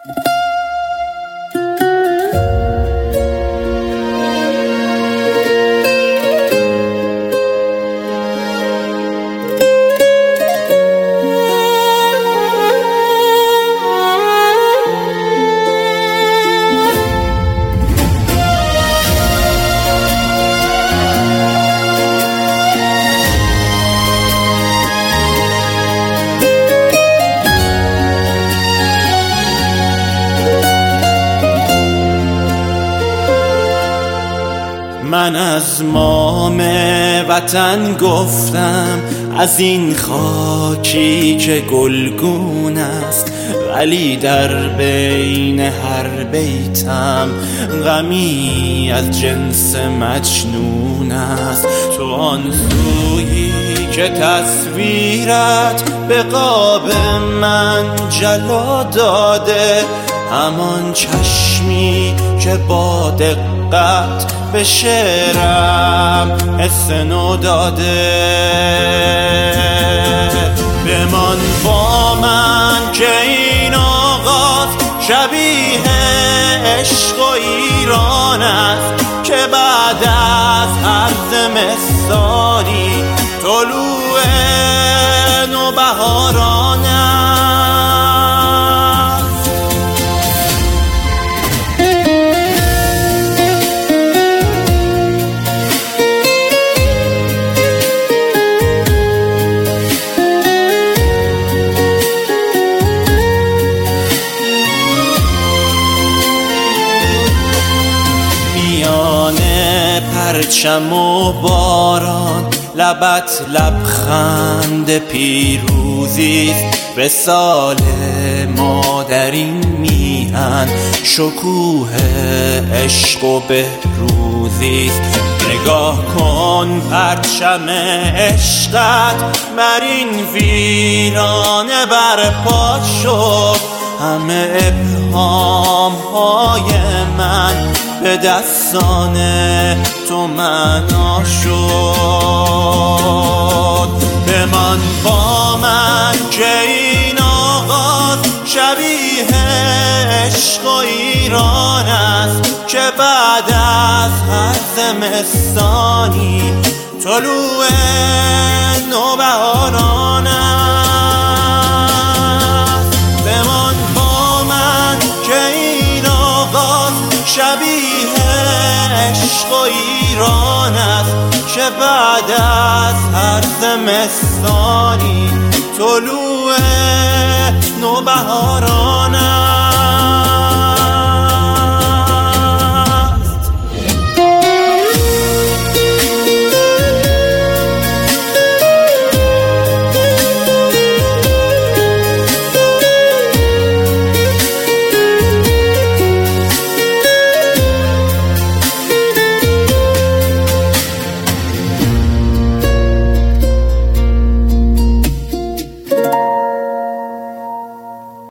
من از مام وطن گفتم، از این خاکی که گلگون است، ولی در بین هر بیتم غمی از جنس مجنون است. تو آن سویی که تصویرت به قاب من جلا داده، همان چشمی که با دقت به شعرم حس نو داده. بمان با من که این آغاز شبیه عشق و ایران است، که بعد از هر زمستانی طلوع نوبهاران است. پرچم و باران لبت لبخند پیروزیست، وصال ما در این میهن شکوه عشق و بهروزیست. نگاه کن پرچم عشقت بر این ویرانه برپا شد، همه ابهام‌های من به دستان تو معنا شد. بمان با من که این آغاز شبیه عشق و ایران است، که بعد از هر زمستانی طلوع نوبهاران است. بمان با من که این آغاز شبیه عشق و ایران است، که بعد از هر زمستانی طلوع نوبهاران